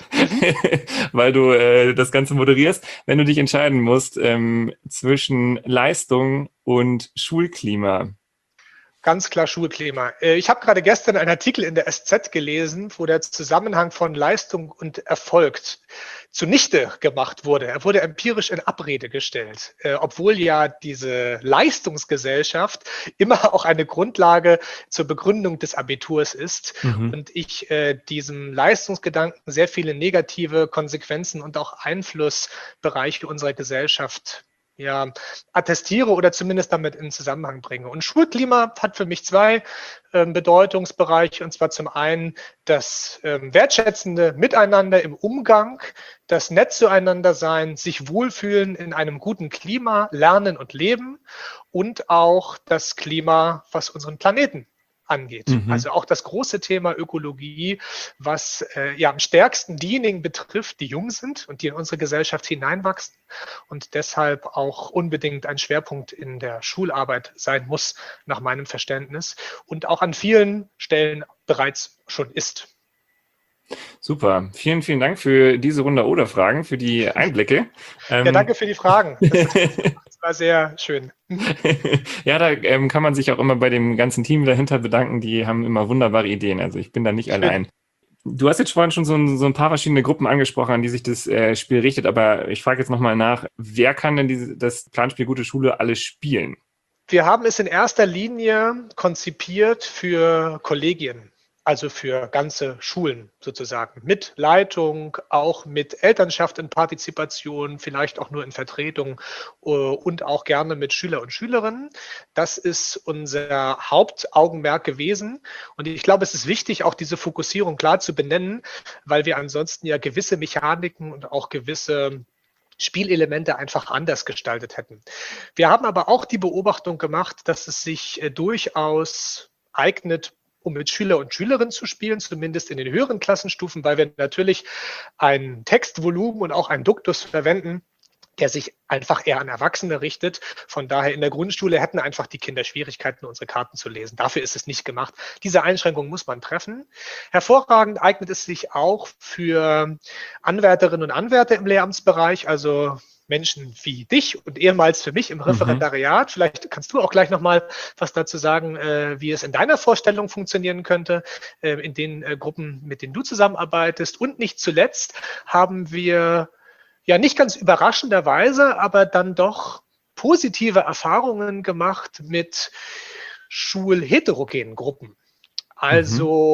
weil du äh, das Ganze moderierst. Wenn du dich entscheiden musst ähm, zwischen Leistung und Schulklima. Ganz klar Schulklima. Ich habe gerade gestern einen Artikel in der S Z gelesen, wo der Zusammenhang von Leistung und Erfolg zunichte gemacht wurde. Er wurde empirisch in Abrede gestellt, äh, obwohl ja diese Leistungsgesellschaft immer auch eine Grundlage zur Begründung des Abiturs ist. Mhm. Und ich äh, diesem Leistungsgedanken sehr viele negative Konsequenzen und auch Einflussbereiche unserer Gesellschaft ja, attestiere oder zumindest damit in Zusammenhang bringe. Und Schulklima hat für mich zwei ähm, Bedeutungsbereiche, und zwar zum einen das ähm, wertschätzende Miteinander im Umgang, das nett zueinander sein, sich wohlfühlen in einem guten Klima, lernen und leben und auch das Klima, was unseren Planeten angeht. Mhm. Also auch das große Thema Ökologie, was äh, ja am stärksten diejenigen betrifft, die jung sind und die in unsere Gesellschaft hineinwachsen und deshalb auch unbedingt ein Schwerpunkt in der Schularbeit sein muss, nach meinem Verständnis, und auch an vielen Stellen bereits schon ist. Super. Vielen, vielen Dank für diese Runde Oder-Fragen, für die Einblicke. Ja, danke für die Fragen. Das, das war sehr schön. Ja, da ähm, kann man sich auch immer bei dem ganzen Team dahinter bedanken. Die haben immer wunderbare Ideen. Also ich bin da nicht schön. Allein. Du hast jetzt vorhin schon so ein, so ein paar verschiedene Gruppen angesprochen, an die sich das äh, Spiel richtet. Aber ich frage jetzt nochmal nach, wer kann denn diese, das Planspiel Gute Schule alles spielen? Wir haben es in erster Linie konzipiert für Kollegien. Also für ganze Schulen sozusagen, mit Leitung, auch mit Elternschaft in Partizipation, vielleicht auch nur in Vertretung und auch gerne mit Schüler und Schülerinnen. Das ist unser Hauptaugenmerk gewesen. Und ich glaube, es ist wichtig, auch diese Fokussierung klar zu benennen, weil wir ansonsten ja gewisse Mechaniken und auch gewisse Spielelemente einfach anders gestaltet hätten. Wir haben aber auch die Beobachtung gemacht, dass es sich durchaus eignet, um mit Schüler und Schülerinnen zu spielen, zumindest in den höheren Klassenstufen, weil wir natürlich ein Textvolumen und auch einen Duktus verwenden, der sich einfach eher an Erwachsene richtet. Von daher in der Grundschule hätten einfach die Kinder Schwierigkeiten, unsere Karten zu lesen. Dafür ist es nicht gemacht. Diese Einschränkung muss man treffen. Hervorragend eignet es sich auch für Anwärterinnen und Anwärter im Lehramtsbereich, also Menschen wie dich und ehemals für mich im Referendariat. Mhm. Vielleicht kannst du auch gleich nochmal was dazu sagen, äh, wie es in deiner Vorstellung funktionieren könnte, äh, in den äh, Gruppen, mit denen du zusammenarbeitest. Und nicht zuletzt haben wir ja nicht ganz überraschenderweise, aber dann doch positive Erfahrungen gemacht mit schulheterogenen Gruppen. Also mhm.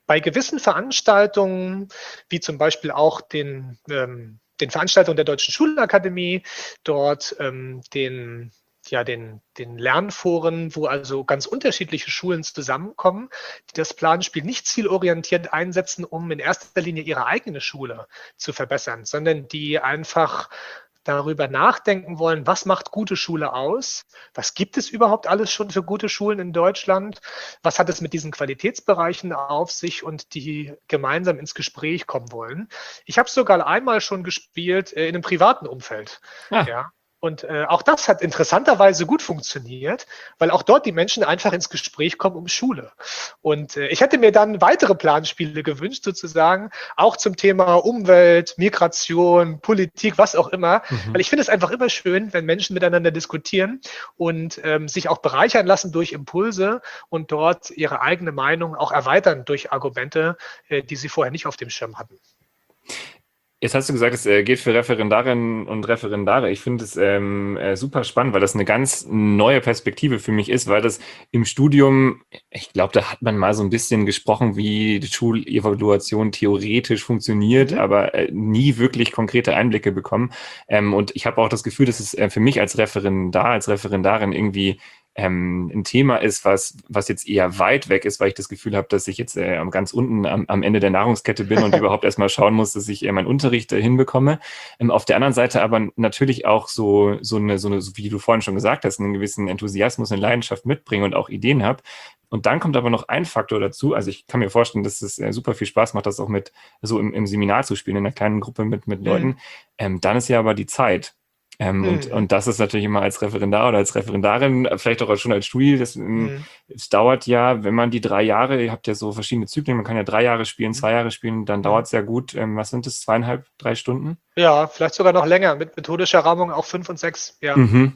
bei gewissen Veranstaltungen, wie zum Beispiel auch den, ähm, den Veranstaltungen der Deutschen Schulakademie, dort ähm, den ja, den, den Lernforen, wo also ganz unterschiedliche Schulen zusammenkommen, die das Planspiel nicht zielorientiert einsetzen, um in erster Linie ihre eigene Schule zu verbessern, sondern die einfach darüber nachdenken wollen, was macht gute Schule aus? Was gibt es überhaupt alles schon für gute Schulen in Deutschland? Was hat es mit diesen Qualitätsbereichen auf sich und die gemeinsam ins Gespräch kommen wollen? Ich habe es sogar einmal schon gespielt äh, in einem privaten Umfeld. Ah. Ja. Und äh, auch das hat interessanterweise gut funktioniert, weil auch dort die Menschen einfach ins Gespräch kommen um Schule. Und äh, ich hätte mir dann weitere Planspiele gewünscht, sozusagen, auch zum Thema Umwelt, Migration, Politik, was auch immer. Mhm. Weil ich finde es einfach immer schön, wenn Menschen miteinander diskutieren und ähm, sich auch bereichern lassen durch Impulse und dort ihre eigene Meinung auch erweitern durch Argumente, äh, die sie vorher nicht auf dem Schirm hatten. Jetzt hast du gesagt, es äh, geht für Referendarinnen und Referendare. Ich finde es ähm, äh, super spannend, weil das eine ganz neue Perspektive für mich ist, weil das im Studium, ich glaube, da hat man mal so ein bisschen gesprochen, wie die Schulevaluation theoretisch funktioniert, mhm. aber äh, nie wirklich konkrete Einblicke bekommen. Ähm, und ich habe auch das Gefühl, dass es äh, für mich als Referendar, als Referendarin irgendwie Ähm, ein Thema ist, was was jetzt eher weit weg ist, weil ich das Gefühl habe, dass ich jetzt äh, ganz unten am, am Ende der Nahrungskette bin und überhaupt erstmal schauen muss, dass ich äh, meinen Unterricht äh, hinbekomme. Ähm, auf der anderen Seite aber natürlich auch so so eine, so eine, so wie du vorhin schon gesagt hast, einen gewissen Enthusiasmus, eine Leidenschaft mitbringe und auch Ideen habe. Und dann kommt aber noch ein Faktor dazu. Also ich kann mir vorstellen, dass es äh, super viel Spaß macht, das auch mit so im, im Seminar zu spielen, in einer kleinen Gruppe mit mit Leuten. Mhm. Ähm, dann ist ja aber die Zeit. Ähm, mhm. und, und das ist natürlich immer als Referendar oder als Referendarin, vielleicht auch schon als Studi, das mhm. es dauert ja, wenn man die drei Jahre, ihr habt ja so verschiedene Zyklen, man kann ja drei Jahre spielen, zwei Jahre spielen, dann mhm. dauert es ja gut, ähm, was sind das, zweieinhalb, drei Stunden? Ja, vielleicht sogar noch länger, mit methodischer Rahmung auch fünf und sechs, ja. Mhm.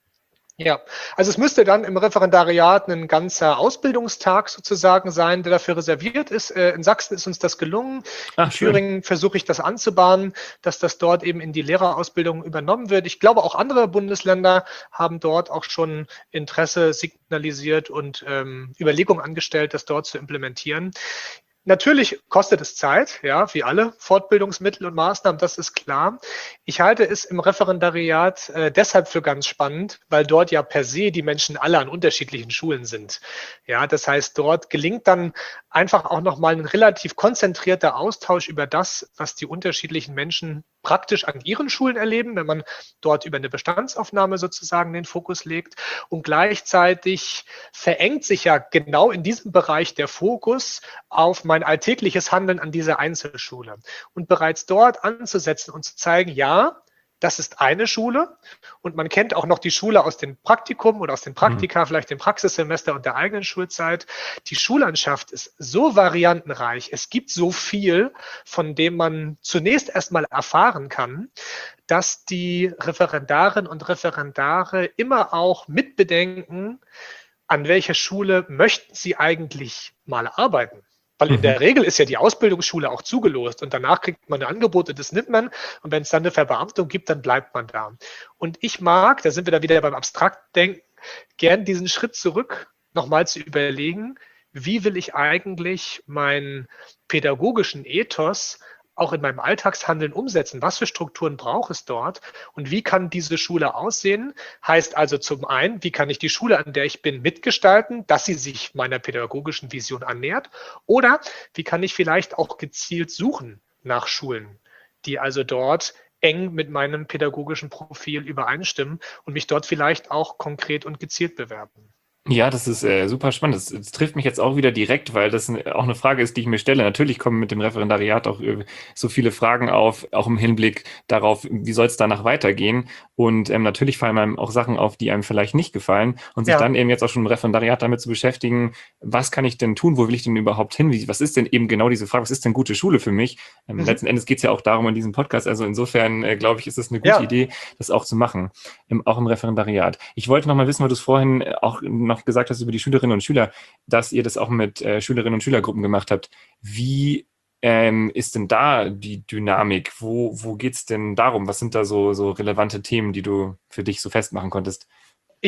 Ja, also es müsste dann im Referendariat ein ganzer Ausbildungstag sozusagen sein, der dafür reserviert ist. In Sachsen ist uns das gelungen. Ach, in Thüringen versuche ich das anzubahnen, dass das dort eben in die Lehrerausbildung übernommen wird. Ich glaube, auch andere Bundesländer haben dort auch schon Interesse signalisiert und ähm, Überlegungen angestellt, das dort zu implementieren. Natürlich kostet es Zeit, ja, wie alle Fortbildungsmittel und Maßnahmen, das ist klar. Ich halte es im Referendariat äh, deshalb für ganz spannend, weil dort ja per se die Menschen alle an unterschiedlichen Schulen sind. Ja, das heißt, dort gelingt dann einfach auch nochmal ein relativ konzentrierter Austausch über das, was die unterschiedlichen Menschen praktisch an ihren Schulen erleben, wenn man dort über eine Bestandsaufnahme sozusagen den Fokus legt. Und gleichzeitig verengt sich ja genau in diesem Bereich der Fokus auf mein alltägliches Handeln an dieser Einzelschule. Und bereits dort anzusetzen und zu zeigen, ja, das ist eine Schule und man kennt auch noch die Schule aus dem Praktikum oder aus den Praktika, mhm. vielleicht dem Praxissemester und der eigenen Schulzeit. Die Schullandschaft ist so variantenreich. Es gibt so viel, von dem man zunächst erstmal erfahren kann, dass die Referendarinnen und Referendare immer auch mitbedenken, an welcher Schule möchten sie eigentlich mal arbeiten. Weil in der Regel ist ja die Ausbildungsschule auch zugelost und danach kriegt man Angebote, das nimmt man und wenn es dann eine Verbeamtung gibt, dann bleibt man da. Und ich mag, da sind wir da wieder beim Abstraktdenken, gern diesen Schritt zurück, nochmal zu überlegen, wie will ich eigentlich meinen pädagogischen Ethos auch in meinem Alltagshandeln umsetzen? Was für Strukturen braucht es dort? Und wie kann diese Schule aussehen? Heißt also zum einen, wie kann ich die Schule, an der ich bin, mitgestalten, dass sie sich meiner pädagogischen Vision annähert? Oder wie kann ich vielleicht auch gezielt suchen nach Schulen, die also dort eng mit meinem pädagogischen Profil übereinstimmen und mich dort vielleicht auch konkret und gezielt bewerben? Ja, das ist äh, super spannend. Das, das trifft mich jetzt auch wieder direkt, weil das auch eine Frage ist, die ich mir stelle. Natürlich kommen mit dem Referendariat auch äh, so viele Fragen auf, auch im Hinblick darauf, wie soll es danach weitergehen. Und ähm, natürlich fallen einem auch Sachen auf, die einem vielleicht nicht gefallen. Und sich ja. dann eben jetzt auch schon im Referendariat damit zu beschäftigen, was kann ich denn tun, wo will ich denn überhaupt hin? Wie, was ist denn eben genau diese Frage, was ist denn gute Schule für mich? Ähm, mhm. Letzten Endes geht es ja auch darum in diesem Podcast. Also insofern, äh, glaube ich, ist es eine gute ja. Idee, das auch zu machen, ähm, auch im Referendariat. Ich wollte noch mal wissen, weil du es vorhin auch noch gesagt hast über die Schülerinnen und Schüler, dass ihr das auch mit äh, Schülerinnen und Schülergruppen gemacht habt. Wie ähm, ist denn da die Dynamik? Wo, wo geht es denn darum? Was sind da so, so relevante Themen, die du für dich so festmachen konntest? Ich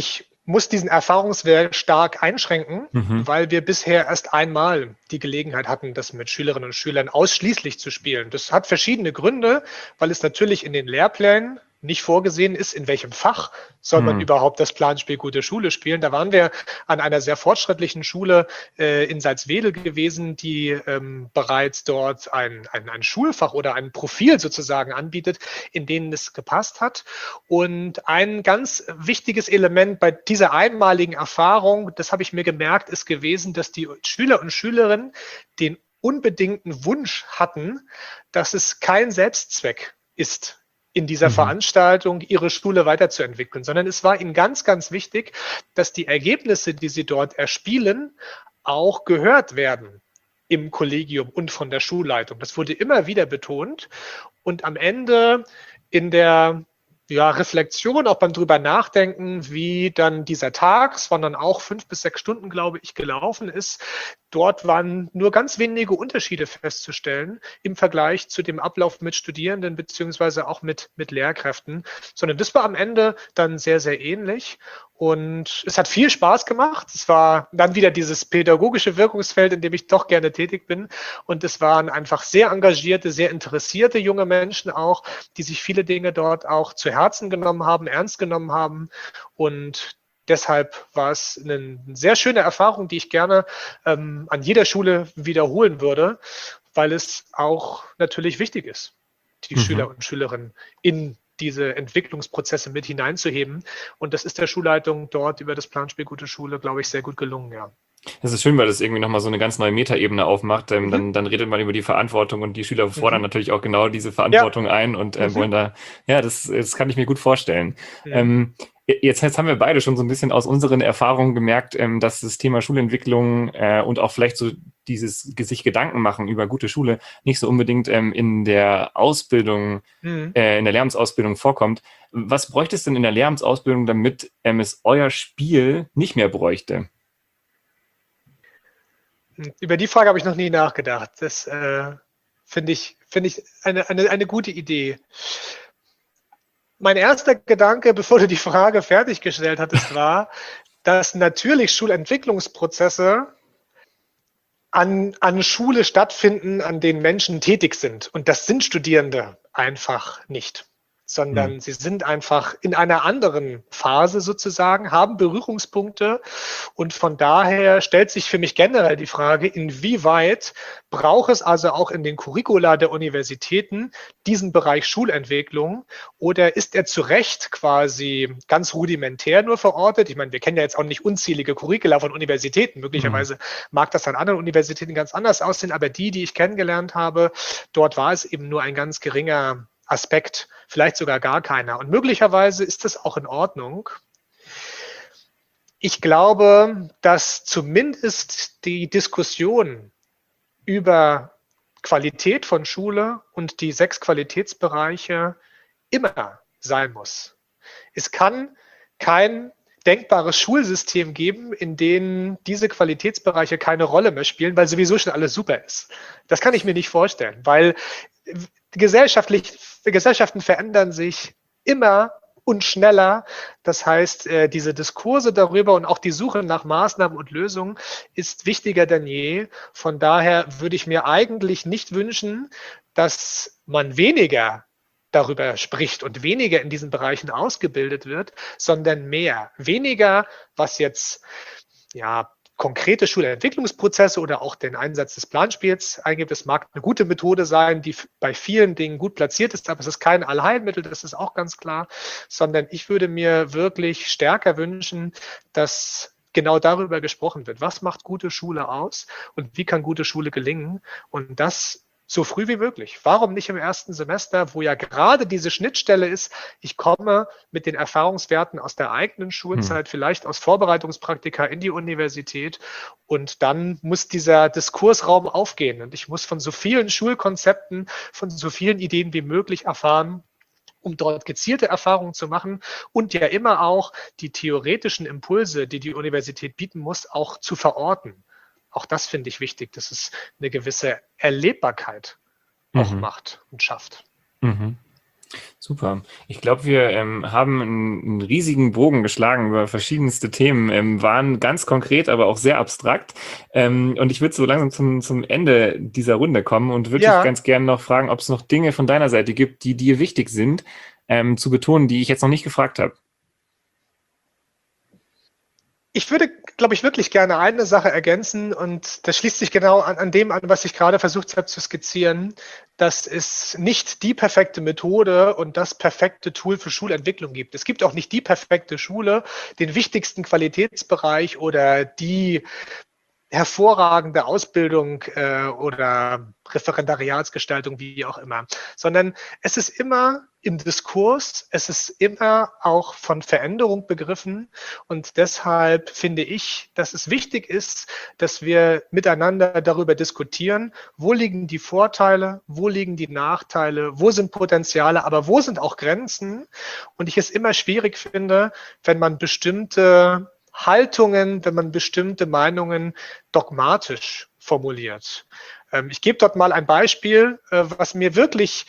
muss diesen Erfahrungswert stark einschränken, Mhm. weil wir bisher erst einmal die Gelegenheit hatten, das mit Schülerinnen und Schülern ausschließlich zu spielen. Das hat verschiedene Gründe, weil es natürlich in den Lehrplänen nicht vorgesehen ist, in welchem Fach soll man Mhm. überhaupt das Planspiel Gute Schule spielen. Da waren wir an einer sehr fortschrittlichen Schule äh, in Salzwedel gewesen, die ähm, bereits dort ein, ein, ein Schulfach oder ein Profil sozusagen anbietet, in denen es gepasst hat. Und ein ganz wichtiges Element bei dieser einmaligen Erfahrung, das habe ich mir gemerkt, ist gewesen, dass die Schüler und Schülerinnen den unbedingten Wunsch hatten, dass es kein Selbstzweck ist, in dieser Mhm. Veranstaltung ihre Schule weiterzuentwickeln, sondern es war ihnen ganz, ganz wichtig, dass die Ergebnisse, die sie dort erspielen, auch gehört werden im Kollegium und von der Schulleitung. Das wurde immer wieder betont und am Ende in der ja, Reflexion, auch beim drüber nachdenken, wie dann dieser Tag, es waren dann auch fünf bis sechs Stunden, glaube ich, gelaufen ist. Dort waren nur ganz wenige Unterschiede festzustellen im Vergleich zu dem Ablauf mit Studierenden beziehungsweise auch mit, mit Lehrkräften, sondern das war am Ende dann sehr, sehr ähnlich. Und es hat viel Spaß gemacht. Es war dann wieder dieses pädagogische Wirkungsfeld, in dem ich doch gerne tätig bin. Und es waren einfach sehr engagierte, sehr interessierte junge Menschen auch, die sich viele Dinge dort auch zu Herzen genommen haben, ernst genommen haben. Und deshalb war es eine sehr schöne Erfahrung, die ich gerne ähm, an jeder Schule wiederholen würde, weil es auch natürlich wichtig ist, die Mhm. Schüler und Schülerinnen in diese Entwicklungsprozesse mit hineinzuheben. Und das ist der Schulleitung dort über das Planspiel Gute Schule, glaube ich, sehr gut gelungen, ja. Das ist schön, weil das irgendwie nochmal so eine ganz neue Metaebene aufmacht. Ähm, Mhm. dann, dann redet man über die Verantwortung und die Schüler fordern Mhm. natürlich auch genau diese Verantwortung Ja. ein und äh, Mhm. wollen da, ja, das, das kann ich mir gut vorstellen. Mhm. Ähm, jetzt, jetzt haben wir beide schon so ein bisschen aus unseren Erfahrungen gemerkt, ähm, dass das Thema Schulentwicklung äh, und auch vielleicht so dieses sich Gedanken machen über gute Schule nicht so unbedingt ähm, in der Ausbildung, Mhm. äh, in der Lehramtsausbildung vorkommt. Was bräuchte es denn in der Lehramtsausbildung, damit ähm, es euer Spiel nicht mehr bräuchte? Über die Frage habe ich noch nie nachgedacht. Das äh, finde ich, finde ich eine, eine, eine gute Idee. Mein erster Gedanke, bevor du die Frage fertiggestellt hattest, war, dass natürlich Schulentwicklungsprozesse an, an Schule stattfinden, an denen Menschen tätig sind. Und das sind Studierende einfach nicht, sondern Hm. sie sind einfach in einer anderen Phase sozusagen, haben Berührungspunkte. Und von daher stellt sich für mich generell die Frage, inwieweit braucht es also auch in den Curricula der Universitäten diesen Bereich Schulentwicklung oder ist er zu Recht quasi ganz rudimentär nur verortet? Ich meine, wir kennen ja jetzt auch nicht unzählige Curricula von Universitäten. Möglicherweise mag das an anderen Universitäten ganz anders aussehen, aber die, die ich kennengelernt habe, dort war es eben nur ein ganz geringer Aspekt, vielleicht sogar gar keiner. Und möglicherweise ist das auch in Ordnung. Ich glaube, dass zumindest die Diskussion über Qualität von Schule und die sechs Qualitätsbereiche immer sein muss. Es kann kein denkbares Schulsystem geben, in dem diese Qualitätsbereiche keine Rolle mehr spielen, weil sowieso schon alles super ist. Das kann ich mir nicht vorstellen, weil gesellschaftlich, Gesellschaften verändern sich immer und schneller. Das heißt, diese Diskurse darüber und auch die Suche nach Maßnahmen und Lösungen ist wichtiger denn je. Von daher würde ich mir eigentlich nicht wünschen, dass man weniger darüber spricht und weniger in diesen Bereichen ausgebildet wird, sondern mehr. Weniger, was jetzt ja konkrete Schulentwicklungsprozesse oder auch den Einsatz des Planspiels eingibt. Es mag eine gute Methode sein, die bei vielen Dingen gut platziert ist, aber es ist kein Allheilmittel, das ist auch ganz klar, sondern ich würde mir wirklich stärker wünschen, dass genau darüber gesprochen wird. Was macht gute Schule aus und wie kann gute Schule gelingen? Und das so früh wie möglich. Warum nicht im ersten Semester, wo ja gerade diese Schnittstelle ist, ich komme mit den Erfahrungswerten aus der eigenen Schulzeit, hm. vielleicht aus Vorbereitungspraktika in die Universität und dann muss dieser Diskursraum aufgehen und ich muss von so vielen Schulkonzepten, von so vielen Ideen wie möglich erfahren, um dort gezielte Erfahrungen zu machen und ja immer auch die theoretischen Impulse, die die Universität bieten muss, auch zu verorten. Auch das finde ich wichtig, dass es eine gewisse Erlebbarkeit auch mhm. macht und schafft. Mhm. Super. Ich glaube, wir ähm, haben einen, einen riesigen Bogen geschlagen über verschiedenste Themen, ähm, waren ganz konkret, aber auch sehr abstrakt. Ähm, und ich würde so langsam zum, zum Ende dieser Runde kommen und würde dich Ja, ganz gerne noch fragen, ob es noch Dinge von deiner Seite gibt, die dir wichtig sind, ähm, zu betonen, die ich jetzt noch nicht gefragt habe. ich würde, glaube ich, wirklich gerne eine Sache ergänzen und das schließt sich genau an, an dem an, was ich gerade versucht habe zu skizzieren. Dass es nicht die perfekte Methode und das perfekte Tool für Schulentwicklung gibt. Es gibt auch nicht die perfekte Schule, den wichtigsten Qualitätsbereich oder die hervorragende Ausbildung äh, oder Referendariatsgestaltung, wie auch immer, sondern es ist immer im Diskurs, es ist immer auch von Veränderung begriffen und deshalb finde ich, dass es wichtig ist, dass wir miteinander darüber diskutieren, wo liegen die Vorteile, wo liegen die Nachteile, wo sind Potenziale, aber wo sind auch Grenzen und ich es immer schwierig finde, wenn man bestimmte Haltungen, wenn man bestimmte Meinungen dogmatisch formuliert. Ähm, ich gebe dort mal ein Beispiel, äh, was mir wirklich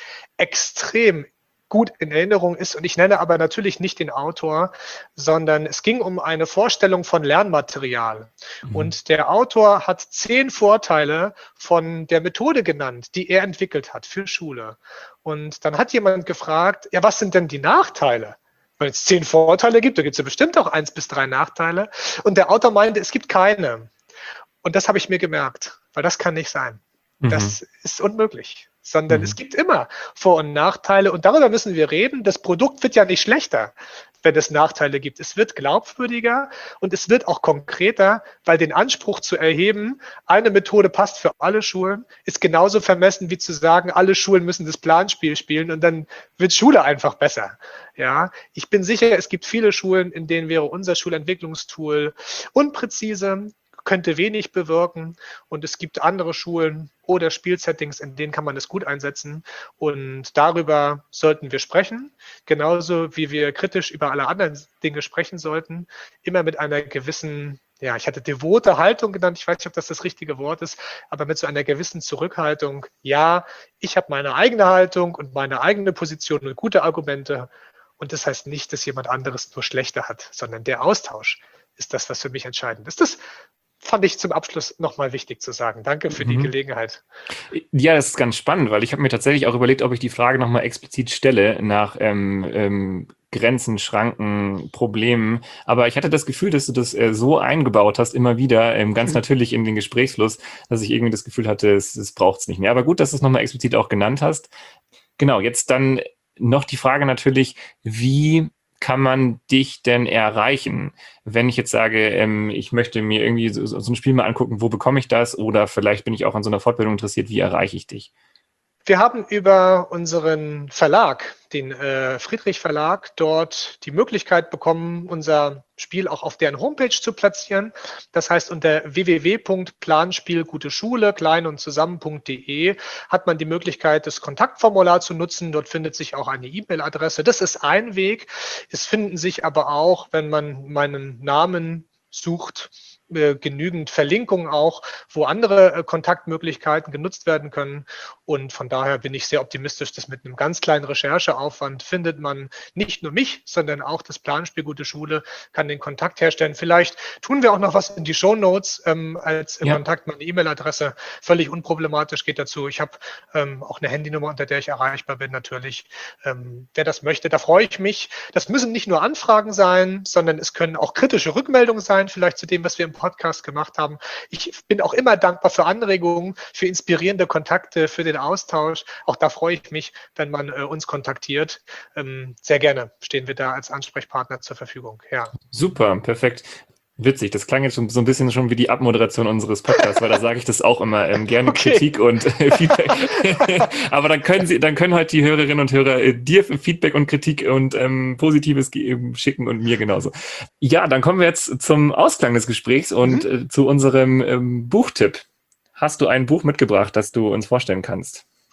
extrem gut in Erinnerung ist. Und ich nenne aber natürlich nicht den Autor, sondern es ging um eine Vorstellung von Lernmaterial. Mhm. Und der Autor hat zehn Vorteile von der Methode genannt, die er entwickelt hat für Schule. Und dann hat jemand gefragt, ja, was sind denn die Nachteile? Wenn es zehn Vorteile gibt, da gibt es ja bestimmt auch eins bis drei Nachteile. Und der Autor meinte, es gibt keine. Und das habe ich mir gemerkt, weil das kann nicht sein. Mhm. Das ist unmöglich. Sondern Mhm. es gibt immer Vor- und Nachteile. Und darüber müssen wir reden. Das Produkt wird ja nicht schlechter, wenn es Nachteile gibt. Es wird glaubwürdiger und es wird auch konkreter, weil den Anspruch zu erheben, eine Methode passt für alle Schulen, ist genauso vermessen wie zu sagen, alle Schulen müssen das Planspiel spielen und dann wird Schule einfach besser. Ja, ich bin sicher, es gibt viele Schulen, in denen wäre unser Schulentwicklungstool unpräzise, könnte wenig bewirken und es gibt andere Schulen oder Spielsettings, in denen kann man es gut einsetzen und darüber sollten wir sprechen, genauso wie wir kritisch über alle anderen Dinge sprechen sollten, immer mit einer gewissen, ja, ich hatte devote Haltung genannt, ich weiß nicht, ob das das richtige Wort ist, aber mit so einer gewissen Zurückhaltung, ja, ich habe meine eigene Haltung und meine eigene Position und gute Argumente und das heißt nicht, dass jemand anderes nur schlechter hat, sondern der Austausch ist das, was für mich entscheidend ist. Das fand ich zum Abschluss nochmal wichtig zu sagen. Danke für die Mhm. Gelegenheit. Ja, das ist ganz spannend, weil ich habe mir tatsächlich auch überlegt, ob ich die Frage nochmal explizit stelle nach ähm, ähm, Grenzen, Schranken, Problemen. Aber ich hatte das Gefühl, dass du das äh, so eingebaut hast, immer wieder, ähm, ganz Mhm. natürlich in den Gesprächsfluss, dass ich irgendwie das Gefühl hatte, es, es braucht es nicht mehr. Aber gut, dass du es nochmal explizit auch genannt hast. Genau, jetzt dann noch die Frage natürlich, wie kann man dich denn erreichen? Wenn ich jetzt sage, ähm, ich möchte mir irgendwie so, so ein Spiel mal angucken, wo bekomme ich das? Oder vielleicht bin ich auch an so einer Fortbildung interessiert, wie erreiche ich dich? Wir haben über unseren Verlag, den äh, Friedrich Verlag, dort die Möglichkeit bekommen, unser Spiel auch auf deren Homepage zu platzieren. Das heißt, unter w w w punkt planspielguteschule, klein und zusammen punkt de hat man die Möglichkeit, das Kontaktformular zu nutzen. Dort findet sich auch eine E-Mail-Adresse. Das ist ein Weg. Es finden sich aber auch, wenn man meinen Namen sucht, äh, genügend Verlinkungen auch, wo andere äh, Kontaktmöglichkeiten genutzt werden können. Und von daher bin ich sehr optimistisch, dass mit einem ganz kleinen Rechercheaufwand findet man nicht nur mich, sondern auch das Planspiel Gute Schule kann den Kontakt herstellen. Vielleicht tun wir auch noch was in die Shownotes ähm, als äh, Ja. Kontakt, meine E-Mail-Adresse, völlig unproblematisch geht dazu. Ich habe ähm, auch eine Handynummer, unter der ich erreichbar bin natürlich. Ähm, wer das möchte, da freue ich mich. Das müssen nicht nur Anfragen sein, sondern es können auch kritische Rückmeldungen sein, vielleicht zu dem, was wir im Podcast gemacht haben. Ich bin auch immer dankbar für Anregungen, für inspirierende Kontakte, für den Austausch. Auch da freue ich mich, wenn man äh, uns kontaktiert. Ähm, sehr gerne stehen wir da als Ansprechpartner zur Verfügung. Ja. Super, perfekt. Witzig, das klang jetzt schon so ein bisschen schon wie die Abmoderation unseres Podcasts, weil da sage ich das auch immer, ähm, gerne Okay. Kritik und äh, Feedback. Aber dann können sie, dann können heute die Hörerinnen und Hörer äh, dir Feedback und Kritik und ähm, Positives ge- schicken und mir genauso. Ja, dann kommen wir jetzt zum Ausklang des Gesprächs und Mhm. äh, zu unserem ähm, Buchtipp. Hast du ein Buch mitgebracht, das du uns vorstellen kannst?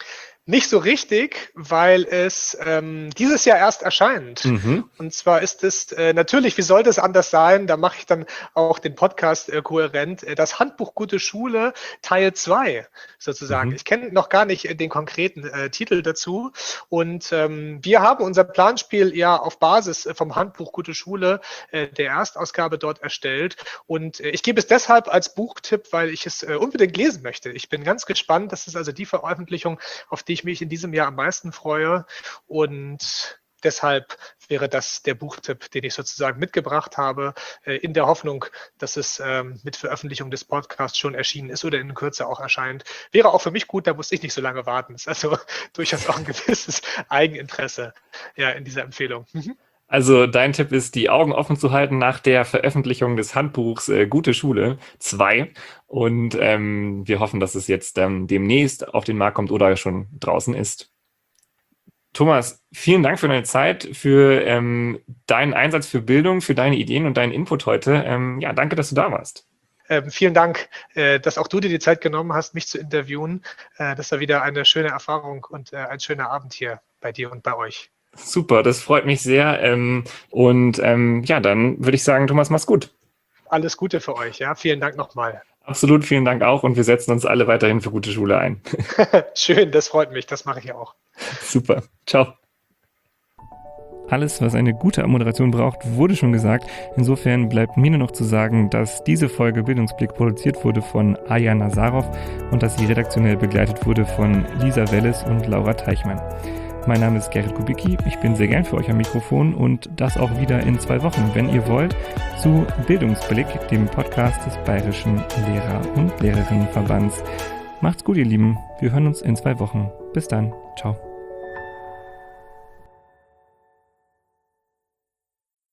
Nicht so richtig, weil es ähm, dieses Jahr erst erscheint. Mhm. Und zwar ist es äh, natürlich, wie sollte es anders sein, da mache ich dann auch den Podcast äh, kohärent, äh, das Handbuch Gute Schule Teil zwei sozusagen. Mhm. Ich kenne noch gar nicht äh, den konkreten äh, Titel dazu. Und ähm, wir haben unser Planspiel ja auf Basis äh, vom Handbuch Gute Schule, äh, der Erstausgabe dort erstellt. Und äh, ich gebe es deshalb als Buchtipp, weil ich es äh, unbedingt lesen möchte. Ich bin ganz gespannt. Das ist also die Veröffentlichung, auf die ich mich in diesem Jahr am meisten freue, und deshalb wäre das der Buchtipp, den ich sozusagen mitgebracht habe, in der Hoffnung, dass es mit Veröffentlichung des Podcasts schon erschienen ist oder in Kürze auch erscheint. Wäre auch für mich gut, da muss ich nicht so lange warten. Das ist also durchaus auch ein gewisses Eigeninteresse, ja, in dieser Empfehlung. Mhm. Also dein Tipp ist, die Augen offen zu halten nach der Veröffentlichung des Handbuchs äh, Gute Schule zwei. Und ähm, wir hoffen, dass es jetzt ähm, demnächst auf den Markt kommt oder schon draußen ist. Thomas, vielen Dank für deine Zeit, für ähm, deinen Einsatz für Bildung, für deine Ideen und deinen Input heute. Ähm, ja, danke, dass du da warst. Ähm, vielen Dank, äh, dass auch du dir die Zeit genommen hast, mich zu interviewen. Äh, das war wieder eine schöne Erfahrung und äh, ein schöner Abend hier bei dir und bei euch. Super, das freut mich sehr. Ähm, und ähm, ja, dann würde ich sagen, Thomas, mach's gut. Alles Gute für euch. Ja, vielen Dank nochmal. Absolut, vielen Dank auch. Und wir setzen uns alle weiterhin für Gute Schule ein. Schön, das freut mich. Das mache ich auch. Super. Ciao. Alles, was eine gute Moderation braucht, wurde schon gesagt. Insofern bleibt mir nur noch zu sagen, dass diese Folge Bildungsblick produziert wurde von Aya Nazarov und dass sie redaktionell begleitet wurde von Lisa Welles und Laura Teichmann. Mein Name ist Gerrit Kubicki, ich bin sehr gern für euch am Mikrofon und das auch wieder in zwei Wochen, wenn ihr wollt, zu Bildungsblick, dem Podcast des Bayerischen Lehrer- und Lehrerinnenverbands. Macht's gut, ihr Lieben, wir hören uns in zwei Wochen. Bis dann, ciao.